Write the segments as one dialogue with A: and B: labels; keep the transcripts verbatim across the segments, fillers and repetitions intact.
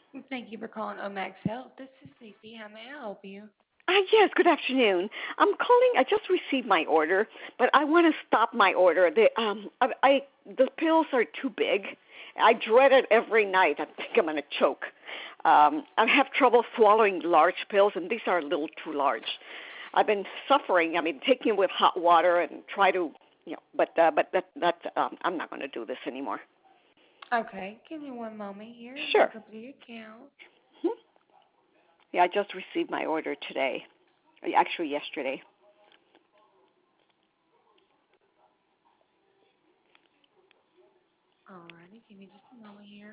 A: Thank you for calling Omax Health. This is Cece. How may I help you?
B: Uh, yes, good afternoon. I'm calling. I just received my order, but I want to stop my order. The um, I, I the pills are too big. I dread it every night. I think I'm going to choke. Um, I have trouble swallowing large pills, and these are a little too large. I've been suffering. I mean, taking it with hot water and try to, you know, but uh, but that that um, I'm not going to do this anymore.
A: Okay, give me one moment here.
B: Sure.
A: Look up your account.
B: Hmm? Yeah, I just received my order today. Actually, yesterday.
A: Alrighty, give me just a moment here.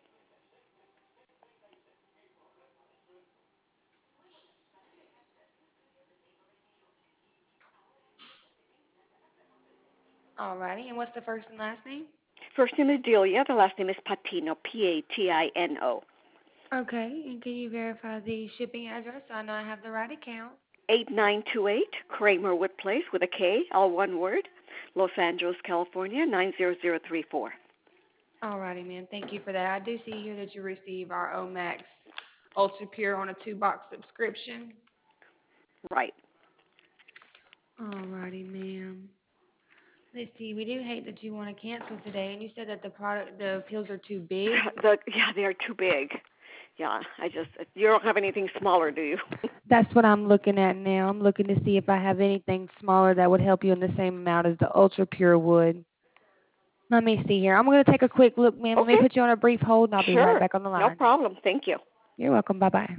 A: Alrighty, and what's the first and last name?
B: First name is Delia. The last name is Patino. P A T I N O.
A: Okay, and can you verify the shipping address so I know I have the right account?
B: eight nine two eight Kramerwood Place with a K, all one word, Los Angeles, California, nine zero zero three four.
A: Alrighty, ma'am. Thank you for that. I do see here that you receive our Omax Ultra Pure on a two-box subscription.
B: Right.
A: Alrighty, ma'am. Let's see. We do hate that you want to cancel today, and you said that the product, the pills are too big.
B: The yeah, they are too big. Yeah, I just you don't have anything smaller, do you?
A: That's what I'm looking at now. I'm looking to see if I have anything smaller that would help you in the same amount as the Ultra Pure would. Let me see here. I'm going to take a quick look, ma'am. Let me
B: Okay.
A: put you on a brief hold, and I'll be right
B: Sure.
A: back on the
B: No
A: line.
B: problem. Thank you.
A: You're welcome. Bye-bye.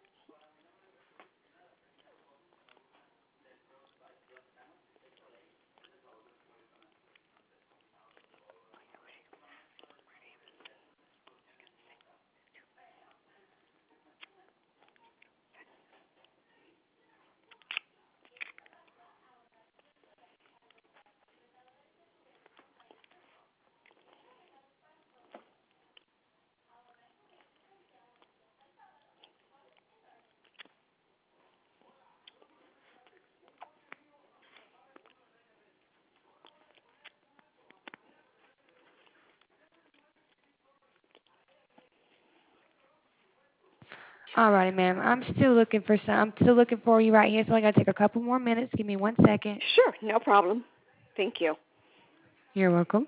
A: All righty, ma'am. I'm still looking for some. I'm still looking for you right here, so I got to take a couple more minutes. Give me one second.
B: Sure, no problem. Thank you.
A: You're welcome.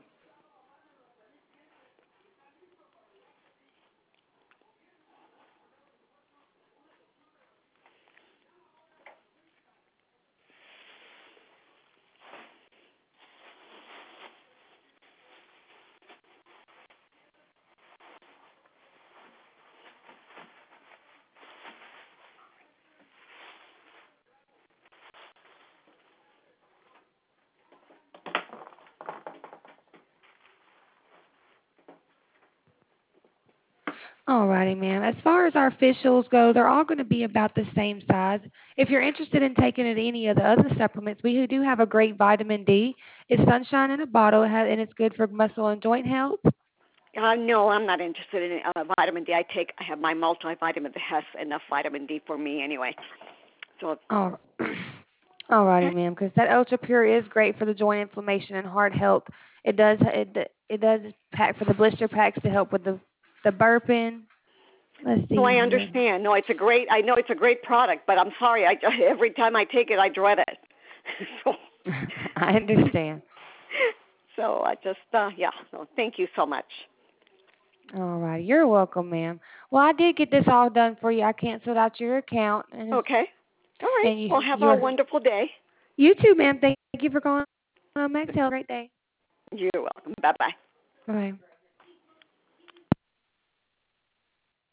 A: Alrighty, ma'am. As far as our officials go, they're all going to be about the same size. If you're interested in taking any of the other supplements, we do have a great vitamin D. It's sunshine in a bottle, it has, and it's good for muscle and joint health.
B: Uh, no, I'm not interested in uh, vitamin D. I take I have my multivitamin that has enough vitamin D for me anyway. So
A: Oh, alrighty, ma'am. Because that Ultra Pure is great for the joint inflammation and heart health. It does it it does pack for the blister packs to help with the the burping. Let's
B: no,
A: see
B: I
A: here.
B: understand. No, it's a great. I know it's a great product, but I'm sorry. I every time I take it, I dread it. so,
A: I understand.
B: so I just uh, yeah. So thank you so much.
A: All right, you're welcome, ma'am. Well, I did get this all done for you. I canceled out your account, and it's,
B: Okay. All right.
A: and you
B: Well, have a
A: you're
B: wonderful day.
A: you too, ma'am. Thank you for calling on Max. Have a great day.
B: You're welcome. Bye bye.
A: Bye.